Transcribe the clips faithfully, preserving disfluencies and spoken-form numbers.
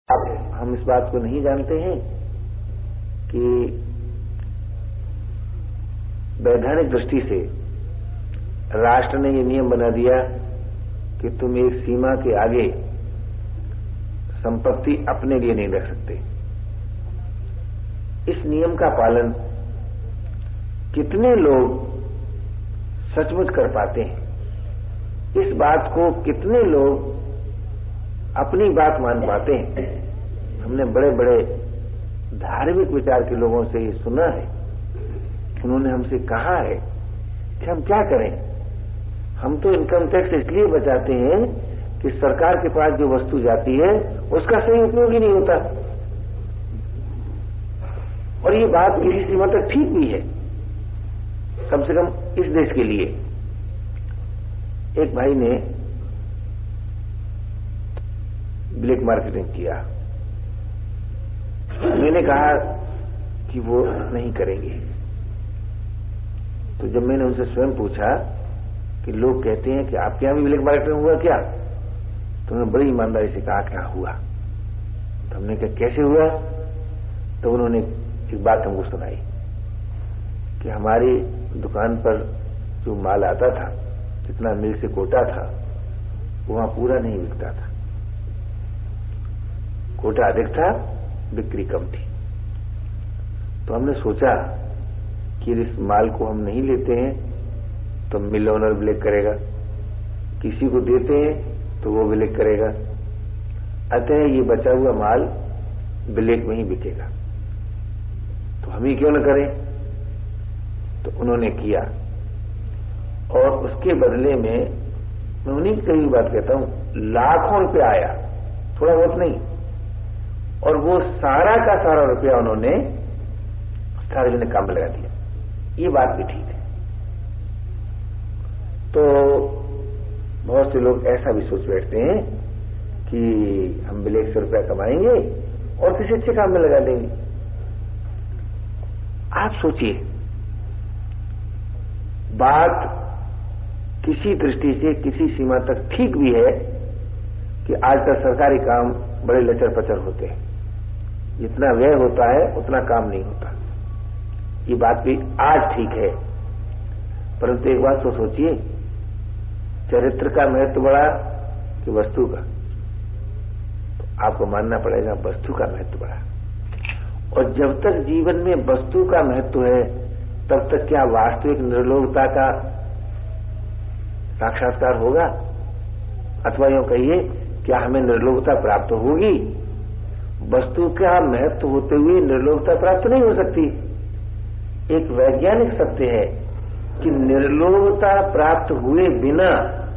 अब हम इस बात को नहीं जानते हैं कि वैधानिक दृष्टि से राष्ट्र ने ये नियम बना दिया कि तुम एक सीमा के आगे संपत्ति अपने लिए नहीं रख सकते। इस नियम का पालन कितने लोग सचमुच कर पाते हैं, इस बात को कितने लोग अपनी बात मान पाते हैं। हमने बड़े बड़े धार्मिक विचार के लोगों से ये सुना है, उन्होंने हमसे कहा है कि हम क्या करें, हम तो इनकम टैक्स इसलिए बचाते हैं कि सरकार के पास जो वस्तु जाती है उसका सही उपयोग ही नहीं होता। और ये बात किसी सीमा तक ठीक भी है, कम से कम इस देश के लिए। एक भाई ने ब्लैक मार्केटिंग किया, मैंने कहा कि वो नहीं करेंगे। तो जब मैंने उनसे स्वयं पूछा कि लोग कहते हैं कि आपके यहां भी ब्लैक मार्केटिंग हुआ क्या, तो उन्होंने बड़ी ईमानदारी से कहा क्या हुआ। तो हमने कहा कैसे हुआ, तो उन्होंने एक बात हमको सुनाई कि हमारी दुकान पर जो माल आता था, जितना मिल से कोटा था, वो वहां पूरा नहीं बिकता था। कोटा अधिक था, बिक्री कम थी। तो हमने सोचा कि इस माल को हम नहीं लेते हैं तो मिल ओनर ब्लैक करेगा, किसी को देते हैं तो वो ब्लैक करेगा, अतः ये बचा हुआ माल ब्लैक में ही बिकेगा, तो हम ही क्यों न करें। तो उन्होंने किया और उसके बदले में मैं उन्हीं की कई बात कहता हूं, लाखों रुपया आया, थोड़ा बहुत नहीं। और वो सारा का सारा रुपया उन्होंने सार्वजनिक काम में लगा दिया। ये बात भी ठीक है। तो बहुत से लोग ऐसा भी सोच बैठते हैं कि हम ब्लैक से रुपया कमाएंगे और किसी अच्छे काम में लगा देंगे। आप सोचिए, बात किसी दृष्टि से किसी सीमा तक ठीक भी है कि आजकल सरकारी काम बड़े लचर पचर होते हैं, जितना व्यय होता है उतना काम नहीं होता। ये बात भी आज ठीक है, परंतु एक बात तो सोचिए, चरित्र का महत्व बड़ा कि वस्तु का। तो आपको मानना पड़ेगा वस्तु का महत्व बड़ा। और जब तक जीवन में वस्तु का महत्व है, तब तक क्या वास्तविक निर्लोभता का साक्षात्कार होगा? अथवा यूं कहिए, क्या हमें निर्लोभता प्राप्त होगी? वस्तु का महत्व होते हुए निर्लोभता प्राप्त नहीं हो सकती। एक वैज्ञानिक सत्य है कि निर्लोभता प्राप्त हुए बिना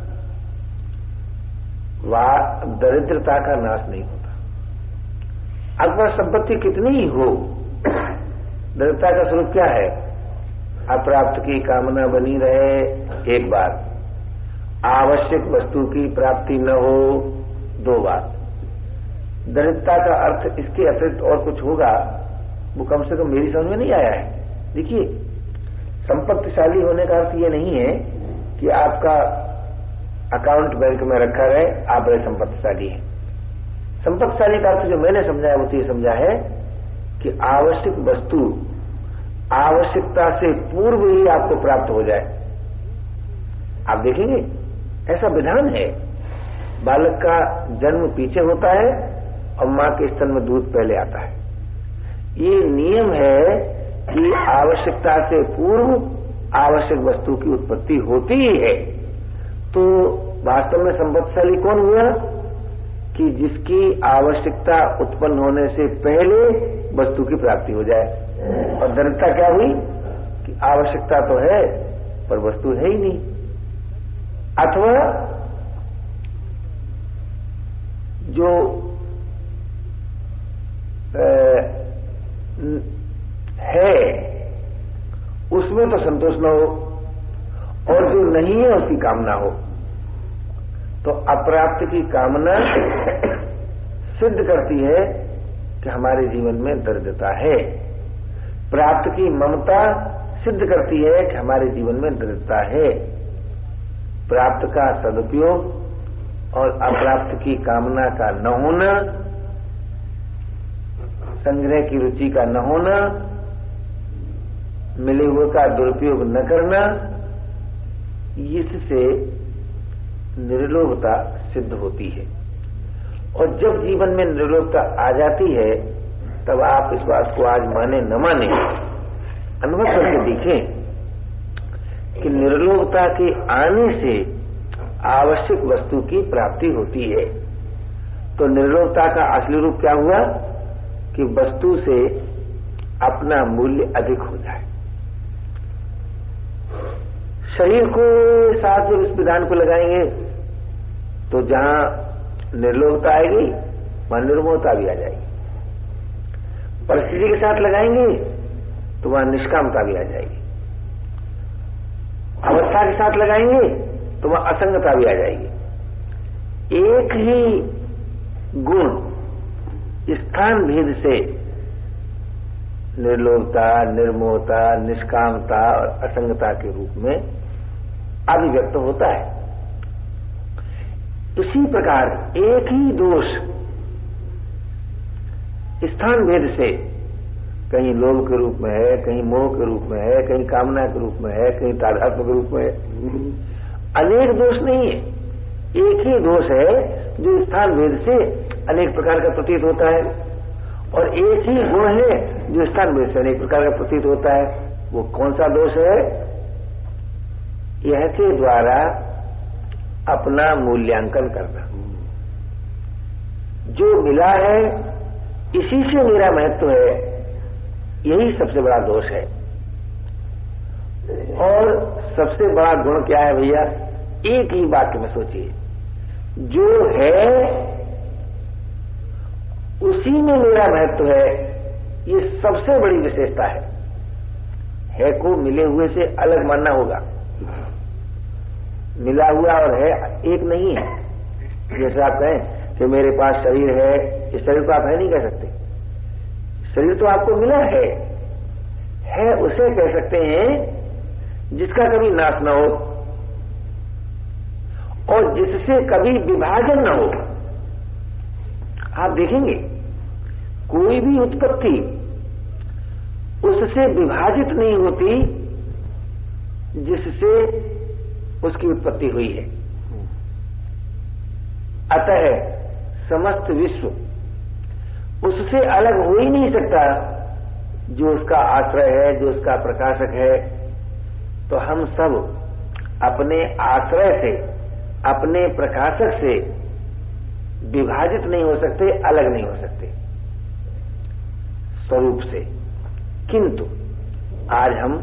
दरिद्रता का नाश नहीं होता। अगर संपत्ति कितनी ही हो, दरिद्रता का स्वरूप क्या है? अप्राप्त की कामना बनी रहे, एक बात। आवश्यक वस्तु की प्राप्ति न हो, दो बात। दरिद्रता का अर्थ इसके अतिरिक्त और कुछ होगा, वो कम से कम मेरी समझ में नहीं आया है। देखिए, संपत्तिशाली होने का अर्थ ये नहीं है कि आपका अकाउंट बैंक में रखा रहे, आप बड़े संपत्तिशाली हैं। संपत्तिशाली का अर्थ जो मैंने समझा है वो तो ये समझा है कि आवश्यक वस्तु आवश्यकता से पूर्व ही आपको प्राप्त हो जाए। आप देखेंगे ऐसा विधान है, बालक का जन्म पीछे होता है और मां के स्तन में दूध पहले आता है। ये नियम है कि आवश्यकता से पूर्व आवश्यक वस्तु की उत्पत्ति होती ही है। तो वास्तव में संपत्तिशाली कौन हुआ कि जिसकी आवश्यकता उत्पन्न होने से पहले वस्तु की प्राप्ति हो जाए। और दरिद्रता क्या हुई कि आवश्यकता तो है पर वस्तु है ही नहीं। अथवा जो है उसमें तो संतोष न हो और जो नहीं है उसकी कामना हो। तो अप्राप्त की कामना सिद्ध करती है कि हमारे जीवन में दरिद्रता है, प्राप्त की ममता सिद्ध करती है कि हमारे जीवन में दरिद्रता है। प्राप्त का सदुपयोग और अप्राप्त की कामना का न होना, संग्रह की रुचि का न होना, मिले हुए का दुरुपयोग न करना, इससे निर्लोभता सिद्ध होती है। और जब जीवन में निर्लोभता आ जाती है तब आप इस बात को आज माने न माने, अनुभव करके देखें कि निर्लोभता के आने से आवश्यक वस्तु की प्राप्ति होती है। तो निर्लोभता का असली रूप क्या हुआ कि वस्तु से अपना मूल्य अधिक हो जाए। शरीर को साथ जब इस विधान को लगाएंगे तो जहां निर्लोभता आएगी वहां निर्मोहता भी आ जाएगी। परिस्थिति के साथ लगाएंगे तो वहां निष्कामता भी आ जाएगी। अवस्था के साथ लगाएंगे तो वहां असंगता भी आ जाएगी। एक ही गुण स्थान भेद से निर्लोभता, निर्मोहता, निष्कामता और असंगता के रूप में अभिव्यक्त होता है। इसी प्रकार एक ही दोष स्थान भेद से कहीं लोभ के रूप में है, कहीं मोह के रूप में है, कहीं कामना के रूप में है, कहीं तादात्म्य के रूप में है। अनेक दोष नहीं है, एक ही दोष है जो स्थान भेद से अनेक प्रकार का प्रतीत होता है। और एक ही गुण है जो स्थान भेद से अनेक प्रकार का प्रतीत होता है। वो कौन सा दोष है? यह के द्वारा अपना मूल्यांकन करना। जो मिला है इसी से मेरा महत्व है, यही सबसे बड़ा दोष है। और सबसे बड़ा गुण क्या है भैया? एक ही वाक्य में सोचिए, जो है उसी में मेरा महत्व है, ये सबसे बड़ी विशेषता है। है को मिले हुए से अलग मानना होगा। मिला हुआ और है एक नहीं है। जैसे आप कहें कि मेरे पास शरीर है, इस शरीर को आप है नहीं कह सकते। शरीर तो आपको मिला है, है उसे कह सकते हैं जिसका कभी नाश न हो और जिससे कभी विभाजन न हो। आप देखेंगे कोई भी उत्पत्ति उससे विभाजित नहीं होती जिससे उसकी उत्पत्ति हुई है। अतः समस्त विश्व उससे अलग हो ही नहीं सकता जो उसका आश्रय है, जो उसका प्रकाशक है। तो हम सब अपने आश्रय से, अपने प्रकाशक से विभाजित नहीं हो सकते, अलग नहीं हो सकते स्वरूप से। किंतु आज हम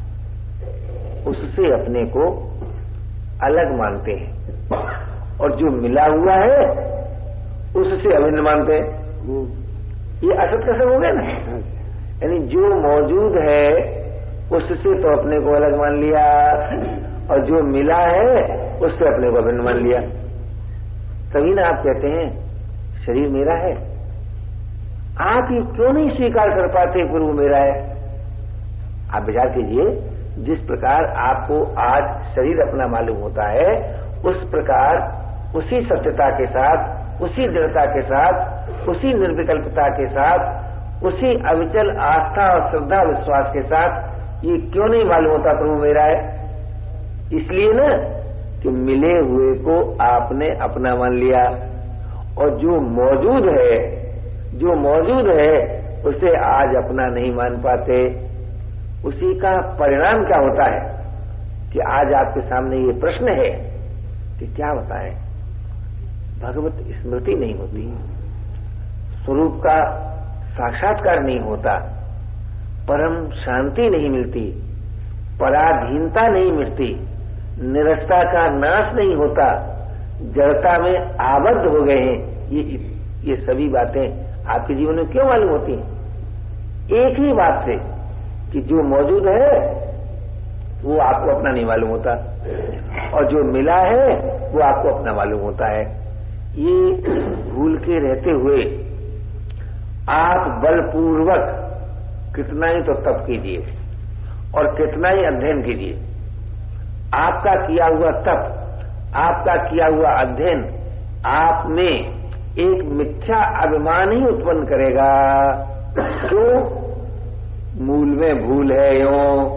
उससे अपने को अलग मानते हैं और जो मिला हुआ है उससे अभिन्न मानते हैं। ये असत का सब हो गया ना। यानी जो मौजूद है उससे तो अपने को अलग मान लिया और जो मिला है उससे अपने को अभिन्न मान लिया। तभी ना आप कहते हैं शरीर मेरा है। आप ये क्यों नहीं स्वीकार कर पाते कि वो मेरा है? आप विचार कीजिए, जिस प्रकार आपको आज शरीर अपना मालूम होता है, उस प्रकार उसी सत्यता के साथ, उसी दृढ़ता के साथ, उसी निर्विकल्पता के साथ, उसी अविचल आस्था और श्रद्धा विश्वास के साथ ये क्यों नहीं मालूम होता प्रभु मेरा है? इसलिए ना कि मिले हुए को आपने अपना मान लिया और जो मौजूद है, जो मौजूद है उसे आज अपना नहीं मान पाते। उसी का परिणाम क्या होता है कि आज आपके सामने ये प्रश्न है कि क्या बताएं, भगवत स्मृति नहीं होती, स्वरूप का साक्षात्कार नहीं होता, परम शांति नहीं मिलती, पराधीनता नहीं मिटती, निरस्ता का नाश नहीं होता, जड़ता में आबद्ध हो गए हैं। ये ये सभी बातें आपके जीवन में क्यों मालूम होती हैं? एक ही बात से कि जो मौजूद है वो आपको अपना नहीं मालूम होता और जो मिला है वो आपको अपना मालूम होता है। ये भूल के रहते हुए आप बलपूर्वक कितना ही तो तप कीजिए और कितना ही अध्ययन कीजिए, आपका किया हुआ तप, आपका किया हुआ अध्ययन आप में एक मिथ्या अभिमान ही उत्पन्न करेगा क्यों? मूल में भूल है यो।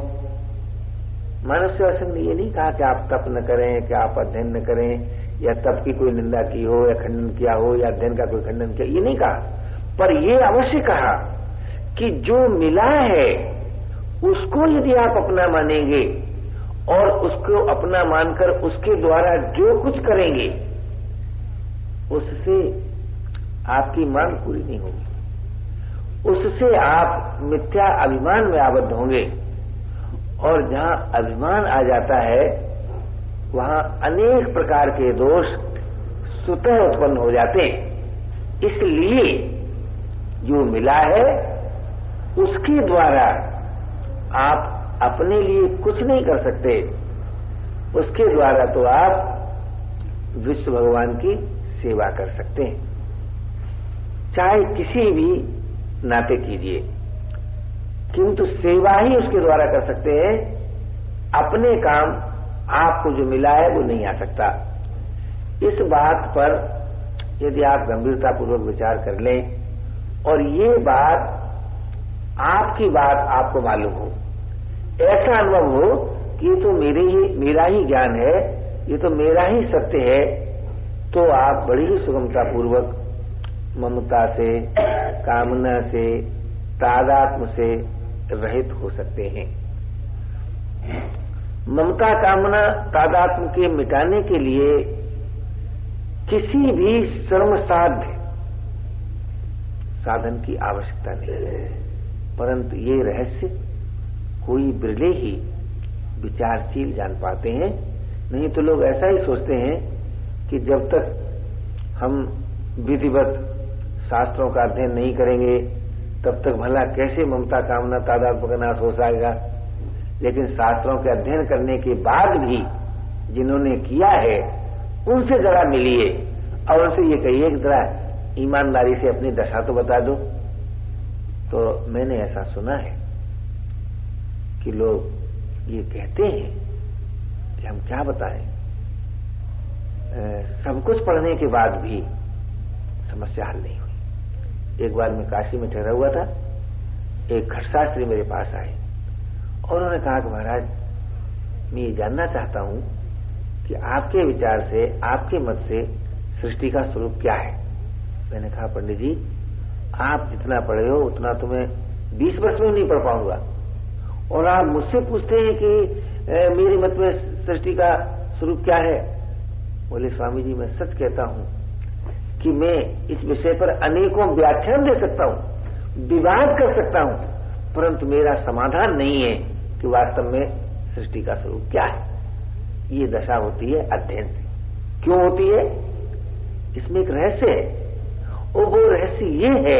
मनुष्य वचन ने ये नहीं कहा कि आप तप न करें, कि आप अध्ययन न करें, या तप की कोई निंदा की हो, या खंडन किया हो, या अध्ययन का कोई खंडन किया, ये नहीं कहा। पर ये अवश्य कहा कि जो मिला है उसको यदि आप अपना मानेंगे और उसको अपना मानकर उसके द्वारा जो कुछ करेंगे उससे आपकी मांग पूरी नहीं होगी, उससे आप मिथ्या अभिमान में आबद्ध होंगे, और जहां अभिमान आ जाता है वहां अनेक प्रकार के दोष स्वतः उत्पन्न हो जाते हैं। इसलिए जो मिला है उसके द्वारा आप अपने लिए कुछ नहीं कर सकते, उसके द्वारा तो आप विश्व भगवान की सेवा कर सकते हैं, चाहे किसी भी नाते कीजिए, किंतु सेवा ही उसके द्वारा कर सकते हैं। अपने काम आपको जो मिला है वो नहीं आ सकता। इस बात पर यदि आप गंभीरतापूर्वक विचार कर लें और ये बात आपकी बात आपको मालूम हो, ऐसा अनुभव हो कि ये तो मेरे ही मेरा ही ज्ञान है, ये तो मेरा ही सत्य है, तो आप बड़ी ही सुगमता पूर्वक ममता से, कामना से, तादात्म्य से रहित हो सकते हैं। ममता, कामना, तादात्म्य के मिटाने के लिए किसी भी श्रम साध्य साधन की आवश्यकता नहीं है, परंतु ये रहस्य कोई बिरले ही विचारशील जान पाते हैं। नहीं तो लोग ऐसा ही सोचते हैं कि जब तक हम विधिवत शास्त्रों का अध्ययन नहीं करेंगे तब तक भला कैसे ममता, कामना, तादात्म्य का नाश हो जाएगा। लेकिन शास्त्रों के अध्ययन करने के बाद भी जिन्होंने किया है उनसे जरा मिलिए और उनसे ये कहिए कि जरा ईमानदारी से अपनी दशा तो बता दो। तो मैंने ऐसा सुना है कि लोग ये कहते हैं कि हम क्या बताएं, सब कुछ पढ़ने के बाद भी समस्या हल नहीं हुई। एक बार मैं काशी में ठहरा हुआ था, एक घटशास्त्री मेरे पास आए और उन्होंने कहा कि महाराज मैं ये जानना चाहता हूं कि आपके विचार से, आपके मत से सृष्टि का स्वरूप क्या है। मैंने कहा पंडित जी आप जितना पढ़े हो उतना तो मैं बीस वर्ष में नहीं पढ़ पाऊंगा, और आप मुझसे पूछते हैं कि ए, मेरे मत में सृष्टि का स्वरूप क्या है। बोले स्वामी जी मैं सच कहता हूं कि मैं इस विषय पर अनेकों व्याख्यान दे सकता हूं, विवाद कर सकता हूं, परंतु मेरा समाधान नहीं है कि वास्तव में सृष्टि का स्वरूप क्या है। ये दशा होती है अध्ययन से। क्यों होती है? इसमें एक रहस्य है, और वो रहस्य ये है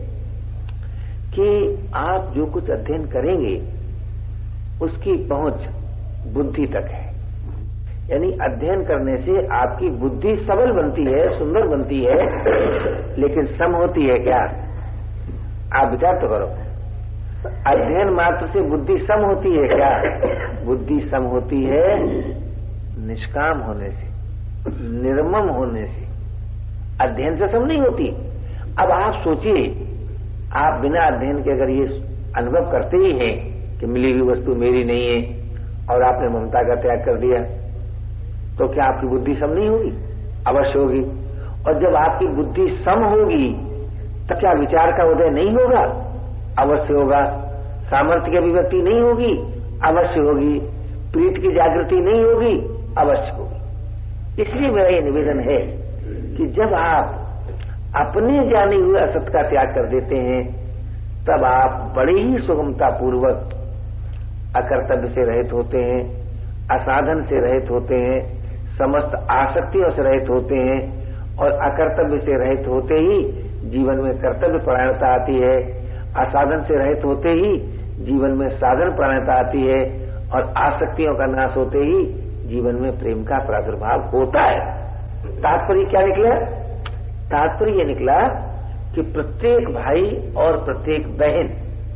कि आप जो कुछ अध्ययन करेंगे उसकी पहुंच बुद्धि तक है। यानी अध्ययन करने से आपकी बुद्धि सबल बनती है, सुंदर बनती है, लेकिन सम होती है क्या? आप विचार तो करो। अध्ययन मात्र से बुद्धि सम होती है क्या? बुद्धि सम होती है निष्काम होने से, निर्मम होने से। अध्ययन से सम नहीं होती। अब आप सोचिए, आप बिना अध्ययन के अगर ये अनुभव करते ही हैं कि मिली हुई वस्तु मेरी नहीं है और आपने ममता का त्याग कर दिया, तो क्या आपकी बुद्धि सम नहीं होगी? अवश्य होगी। और जब आपकी बुद्धि सम होगी तो क्या विचार का उदय नहीं होगा? अवश्य होगा। सामर्थ्य की अभिव्यक्ति नहीं होगी? अवश्य होगी। प्रीत की जागृति नहीं होगी? अवश्य होगी। इसलिए मेरा ये निवेदन है कि जब आप अपने जाने हुए असत का त्याग कर देते हैं तब आप बड़ी ही सुगमता पूर्वक अकर्तव्य से रहित होते हैं, असाधन से रहित होते हैं, समस्त आसक्तियों से रहित होते हैं, और अकर्तव्य से रहित होते ही जीवन में कर्तव्य परायणता आती है। असाधन से रहित होते ही जीवन में साधन परायणता आती है, और आसक्तियों का नाश होते ही जीवन में प्रेम का प्रादुर्भाव होता है। तात्पर्य क्या निकला? तात्पर्य यह निकला कि प्रत्येक भाई और प्रत्येक बहन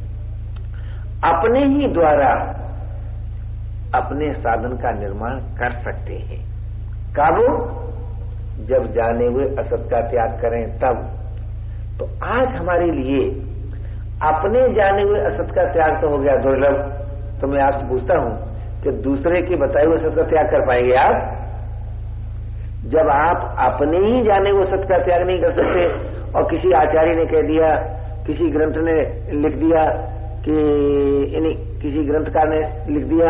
अपने ही द्वारा अपने साधन का निर्माण कर सकते हैं। कब? जब जाने हुए असत का त्याग करें तब। तो आज हमारे लिए अपने जाने हुए असत का त्याग तो हो गया दुर्लभ। तो मैं आपसे पूछता हूं कि दूसरे के बताए हुए असत का त्याग कर पाएंगे आप? जब आप अपने ही जाने हुए असत का त्याग नहीं कर सकते और किसी आचार्य ने कह दिया, किसी ग्रंथ ने लिख दिया कि यानी किसी ग्रंथकार ने लिख दिया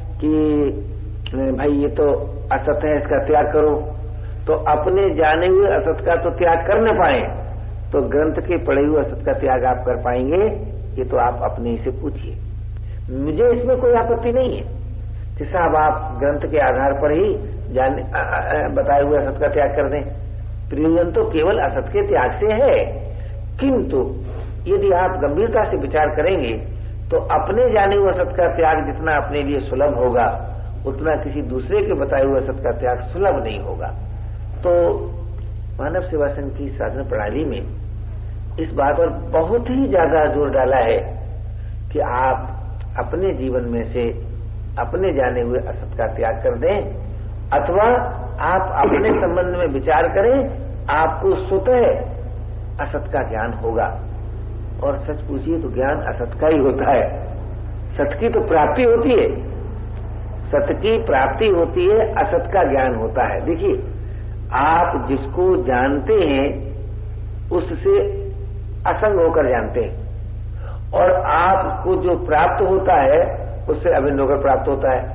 कि भाई ये तो असत है, इसका त्याग करो, तो अपने जाने हुए असत का तो त्याग कर न पाए तो ग्रंथ के पढ़े हुए असत का त्याग आप कर पाएंगे? ये तो आप अपने ही से पूछिए। मुझे इसमें कोई आपत्ति नहीं है कि साहब आप ग्रंथ के आधार पर ही जाने बताए हुए असत का त्याग कर दें। प्रयोजन तो केवल असत के त्याग से है, किंतु यदि आप गंभीरता से विचार करेंगे तो अपने जाने हुए असत का त्याग जितना अपने लिए सुलभ होगा उतना किसी दूसरे के बताए हुए असत का त्याग सुलभ नहीं होगा। तो मानव सेवा संघ की साधना प्रणाली में इस बात पर बहुत ही ज्यादा जोर डाला है कि आप अपने जीवन में से अपने जाने हुए असत का त्याग कर दें, अथवा आप अपने संबंध में विचार करें, आपको स्वतः असत का ज्ञान होगा। और सच पूछिए तो ज्ञान असत का ही होता है, सत की तो प्राप्ति होती है, सत की प्राप्ति होती है, असत का ज्ञान होता है। देखिए, आप जिसको जानते हैं उससे असंग होकर जानते हैं, और आपको जो प्राप्त होता है उससे अभिन्न होकर प्राप्त होता है।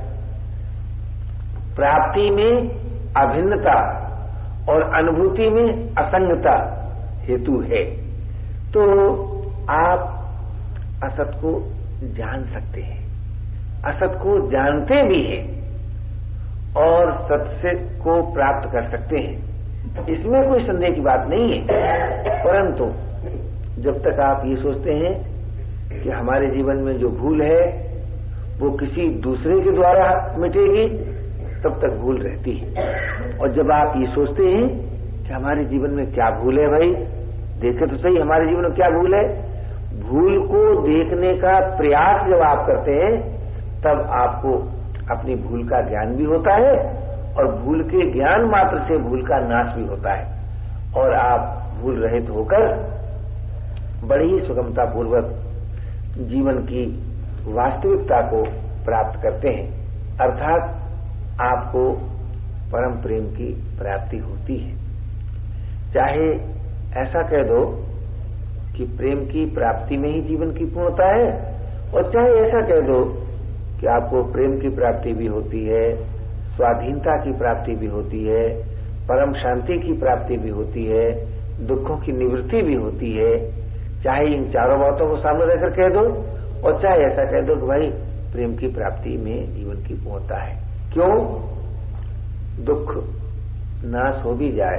प्राप्ति में अभिन्नता और अनुभूति में असंगता हेतु है। तो आप असत को जान सकते हैं, असत को जानते भी हैं और सत्य को प्राप्त कर सकते हैं, इसमें कोई संदेह की बात नहीं है। परंतु जब तक आप ये सोचते हैं कि हमारे जीवन में जो भूल है वो किसी दूसरे के द्वारा मिटेगी, तब तक भूल रहती है। और जब आप ये सोचते हैं कि हमारे जीवन में क्या भूल है, भाई देखें तो सही हमारे जीवन में क्या भूल है, भूल को देखने का प्रयास जब आप करते हैं तब आपको अपनी भूल का ज्ञान भी होता है और भूल के ज्ञान मात्र से भूल का नाश भी होता है, और आप भूल रहित होकर बड़ी ही सुगमता पूर्वक जीवन की वास्तविकता को प्राप्त करते हैं, अर्थात आपको परम प्रेम की प्राप्ति होती है। चाहे ऐसा कह दो कि प्रेम की प्राप्ति में ही जीवन की पूर्णता है, और चाहे ऐसा कह दो कि आपको प्रेम की प्राप्ति भी होती है, स्वाधीनता की प्राप्ति भी होती है, परम शांति की प्राप्ति भी होती है, दुखों की निवृत्ति भी होती है। चाहे इन चारों बातों को सामने रखकर कह दो, और चाहे ऐसा कह दो कि भाई प्रेम की प्राप्ति में जीवन की पूर्णता है। क्यों? दुख नाश हो भी जाए,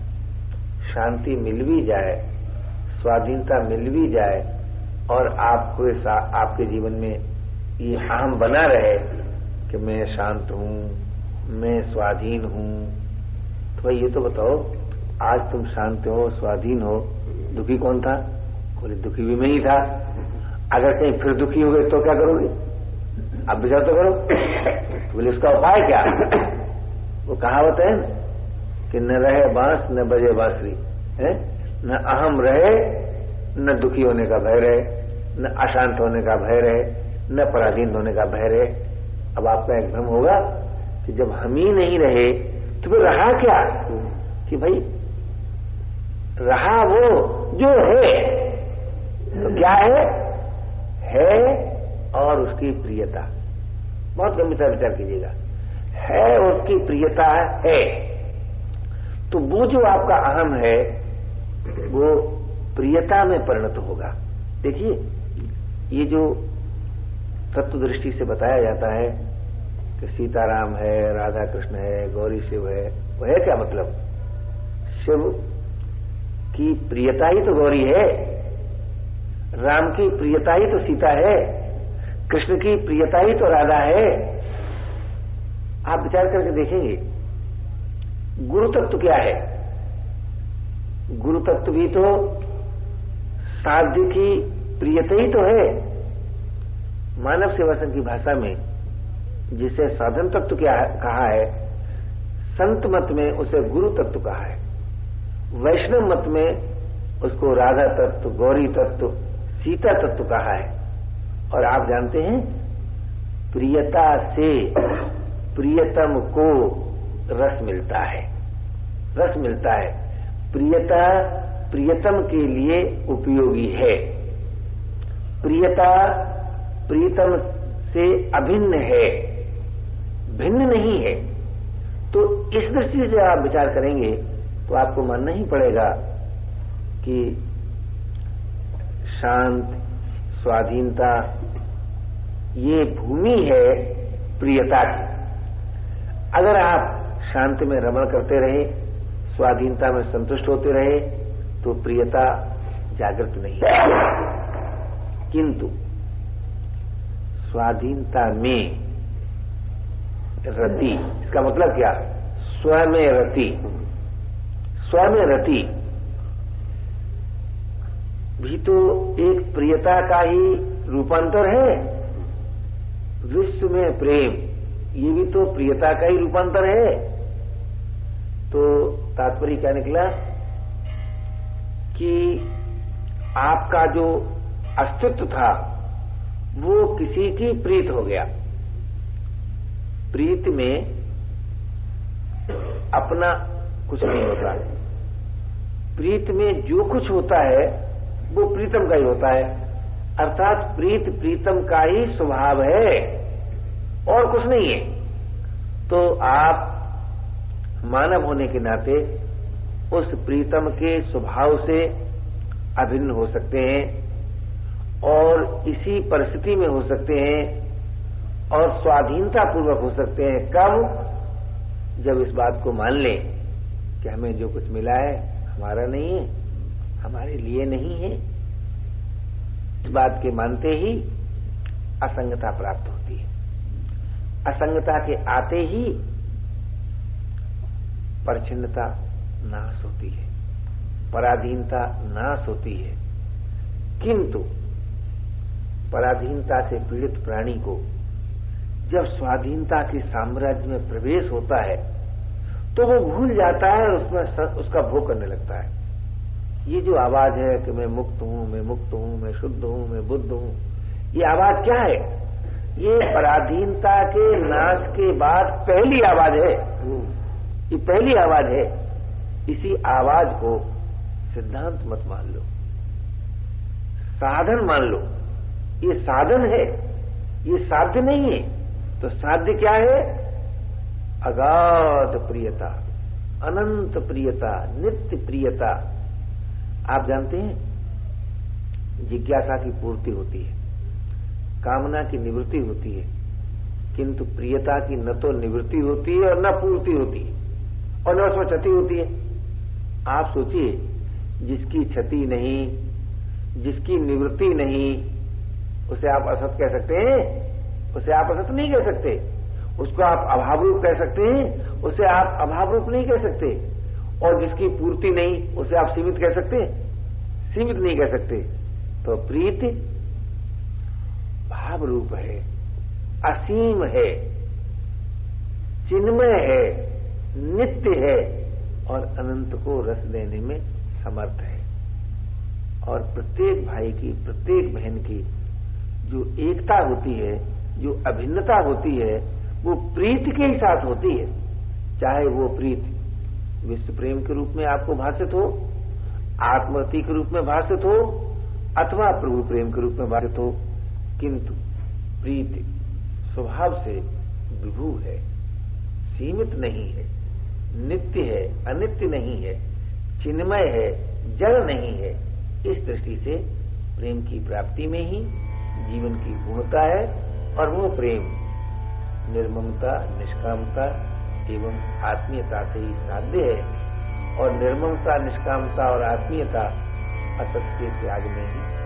शांति मिल भी जाए, स्वाधीनता मिल भी जाए, और आपको आपके जीवन में ये अहम बना रहे कि मैं शांत हूं, मैं स्वाधीन हूं, तो भाई ये तो बताओ, आज तुम शांत हो, स्वाधीन हो, दुखी कौन था? बोले दुखी भी मैं ही था। अगर कहीं फिर दुखी हो गए तो क्या करोगे? अब विचार तो करो। बोले उसका उपाय क्या? वो कहावत है कि न रहे बांस न बजे बांसुरी, है न अहम रहे, न दुखी होने का भय रहे, न अशांत होने का भय रहे, न पराधीन होने का भय रहे। अब आपका एक भ्रम होगा कि जब हम ही नहीं रहे तो फिर रहा क्या? कि भाई रहा वो जो है, तो क्या है? है और उसकी प्रियता। बहुत गंभीरता विचार कीजिएगा, है उसकी प्रियता है। तो वो जो आपका अहम है वो प्रियता में परिणत होगा। देखिए, ये जो तत्व दृष्टि से बताया जाता है कि सीताराम है, राधा कृष्ण है, गौरी शिव है, वो है क्या मतलब? शिव की प्रियता ही तो गौरी है, राम की प्रियता ही तो सीता है, कृष्ण की प्रियता ही तो राधा है। आप विचार करके देखेंगे, गुरु तत्व क्या है? गुरु तत्व भी तो साध्य की प्रियता ही तो है। मानव सेवा संघ की भाषा में जिसे साधन तत्व क्या कहा है, संत मत में उसे गुरु तत्व कहा है, वैष्णव मत में उसको राधा तत्व, गौरी तत्व, शीतल तत्व कहा है। और आप जानते हैं प्रियता से प्रियतम को रस मिलता है, रस मिलता है। प्रियता प्रियतम के लिए उपयोगी है, प्रियता प्रियतम से अभिन्न है, भिन्न नहीं है। तो इस दृष्टि से आप विचार करेंगे तो आपको मानना ही पड़ेगा कि शांत स्वाधीनता ये भूमि है प्रियता की। अगर आप शांति में रमण करते रहे, स्वाधीनता में संतुष्ट होते रहे, तो प्रियता जागृत नहीं है। किंतु स्वाधीनता में रति, इसका मतलब क्या? स्वयं रति, स्वयं रति भी तो एक प्रियता का ही रूपांतर है। विश्व में प्रेम ये भी तो प्रियता का ही रूपांतर है। तो तात्पर्य क्या निकला कि आपका जो अस्तित्व था वो किसी की प्रीत हो गया। प्रीत में अपना कुछ नहीं होता, प्रीत में जो कुछ होता है वो प्रीतम का ही होता है। अर्थात प्रीत प्रीतम का ही स्वभाव है और कुछ नहीं है। तो आप मानव होने के नाते उस प्रीतम के स्वभाव से अभिन्न हो सकते हैं और इसी परिस्थिति में हो सकते हैं और स्वाधीनता पूर्वक हो सकते हैं। कब? जब इस बात को मान लें कि हमें जो कुछ मिला है हमारा नहीं है, हमारे लिए नहीं है। इस बात के मानते ही असंगता प्राप्त होती है। असंगता के आते ही परिच्छिन्नता नाश होती है, पराधीनता नाश होती है। किंतु पराधीनता से पीड़ित प्राणी को जब स्वाधीनता के साम्राज्य में प्रवेश होता है तो वो भूल जाता है और उसमें उसका भोग करने लगता है। ये जो आवाज है कि मैं मुक्त हूं, मैं मुक्त हूं, मैं शुद्ध हूं, मैं बुद्ध हूं, ये आवाज क्या है? ये पराधीनता के नाश के बाद पहली आवाज है। ये पहली आवाज है। इसी आवाज को सिद्धांत मत मान लो, साधन मान लो। ये साधन है, ये साध्य नहीं है। तो साध्य क्या है? अगाध प्रियता, अनंत प्रियता, नित्य प्रियता। आप जानते हैं जिज्ञासा की पूर्ति होती है, कामना की निवृत्ति होती है, किंतु प्रियता की न तो निवृत्ति होती है और न पूर्ति होती है और न उसमें क्षति होती है। आप सोचिए, जिसकी क्षति नहीं, जिसकी निवृत्ति नहीं, उसे आप असत कह सकते हैं? उसे आप असत नहीं कह सकते। उसको आप अभाव रूप कह सकते हैं? उसे आप अभाव रूप नहीं कह सकते। और जिसकी पूर्ति नहीं उसे आप सीमित कह सकते? सीमित नहीं कह सकते। तो प्रीति भाव रूप है, असीम है, चिन्मय है, नित्य है और अनंत को रस देने में समर्थ है। और प्रत्येक भाई की, प्रत्येक बहन की जो एकता होती है, जो अभिन्नता होती है, वो प्रीति के ही साथ होती है। चाहे वो प्रीति विश्व प्रेम के रूप में आपको भाषित हो, आत्मरति के रूप में भाषित हो, अथवा प्रभु प्रेम के रूप में भाषित हो, किंतु प्रीति स्वभाव से विभू है, सीमित नहीं है, नित्य है, अनित्य नहीं है, चिन्मय है, जड़ नहीं है। इस दृष्टि से प्रेम की प्राप्ति में ही जीवन की पूर्णता है और वो प्रेम निर्ममता, निष्कामता एवं आत्मीयता से ही साध्य है। और निर्ममता, निष्कामता और आत्मीयता असत के त्याग में ही